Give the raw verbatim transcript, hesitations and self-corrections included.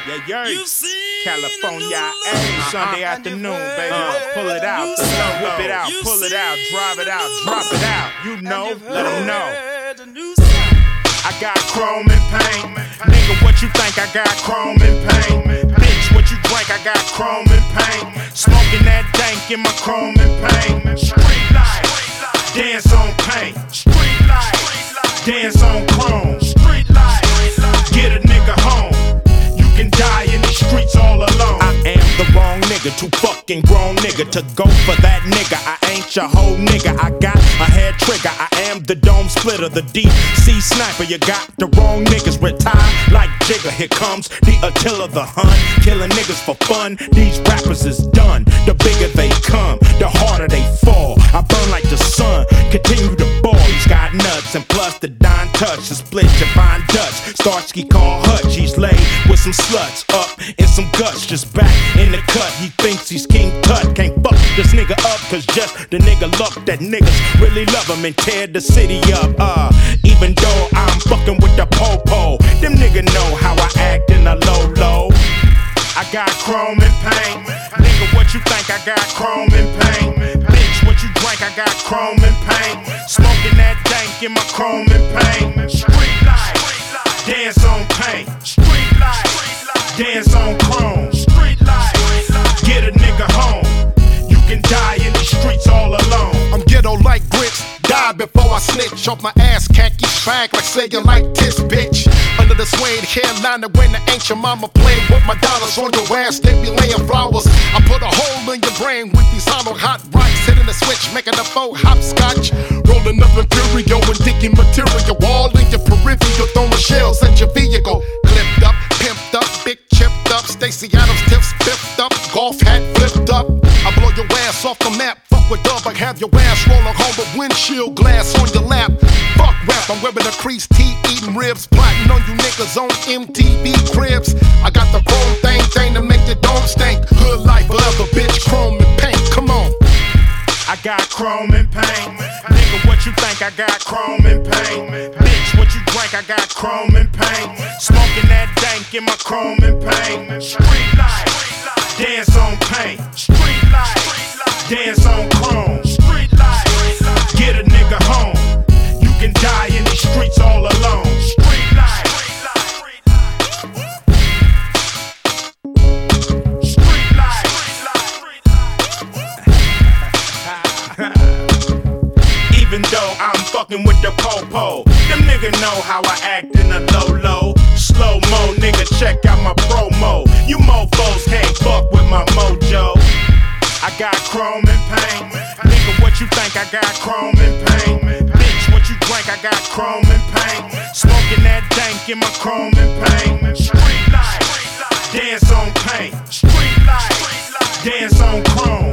Yeah, yeah. California, hey, Sunday afternoon, baby. Uh, pull it out, the sun, whip it out, pull it out, drive it out, drop it out. You know, let them know. I got chrome and paint. Nigga, what you think? I got chrome and paint. Bitch, what you drink? I got chrome and paint. Smoking that dank in my chrome and paint. Street life, dance on paint. Street life, dance on chrome. Street life, get a nigga home. You can die in the streets all alone. I am the wrong nigga, too fucking grown nigga to go for that nigga. I ain't your whole nigga. I got a head trigger. I am the dome splitter, the D C sniper. You got the wrong niggas, retire like Jigger. Here comes the Attila the Hun, killing niggas for fun. These rappers is done. The bigger they come, the harder they fall. I burn like the sun, continue to ball. He's got nuts and plus the Don touch, the split your fine Dutch. Starsky called Hutch, he's laid with some sluts up in some guts, just back in the cut. He thinks he's King Tut. Can't fuck this nigga up, cause just the nigga luck that niggas really love him and tear the city up. Uh, even though I'm fucking with the po-po, them nigga know how I act in a low-low. I got chrome and paint. Nigga, what you think? I got chrome and paint. Bitch, what you drink? I got chrome and paint. Smoking that dank in my chrome and paint. Street life, dance on paint. Street life, dance on chrome. Street life, get a nigga home. You can die in the streets all alone. I'm ghetto like grits, die before I snitch. Off my ass, khaki swag like say you like this, bitch. Under the suede hairline when the ancient mama played with my dollars on your ass, they be laying flowers. I put a hole in your brain with these hollow hot rocks, hitting the switch, making a faux hopscotch. Rolling up Imperial and digging material, all in your peripheral, throwing shells at your vehicle. Clipped up, pimped up, big chipped up, Stacey Adams tips pipped up, golf hat flipped up. I blow your ass off the map, fuck with dub, I have your ass rolling home with windshield glass on your lap. Fuck rap, I'm wearing a creased tee, eating ribs, plotting on you niggas on M T V cribs. I got the chrome thing, thing to make the dome stink. Hood life, forever, bitch, chrome and paint, come on. I got chrome and paint. Nigga, what you think? I got chrome and paint. Bitch, what you drink? I got chrome and paint. Smoking that dank in my chrome and paint. Street life, dance on paint. Street life, dance on chrome. Street life, get a nigga home. You can die in the streets all alone. Street life, street life. Even though I'm fucking with the po-po, them nigga know how I act in a low-low. Slow-mo, nigga, check out my promo. You mofos can't fuck with my mojo. I got chrome and paint. Nigga, what you think? I got chrome and paint. Bitch, what you drink? I got chrome and paint. Smoking that dank in my chrome and paint. Street life, dance on paint. Street life, dance on chrome.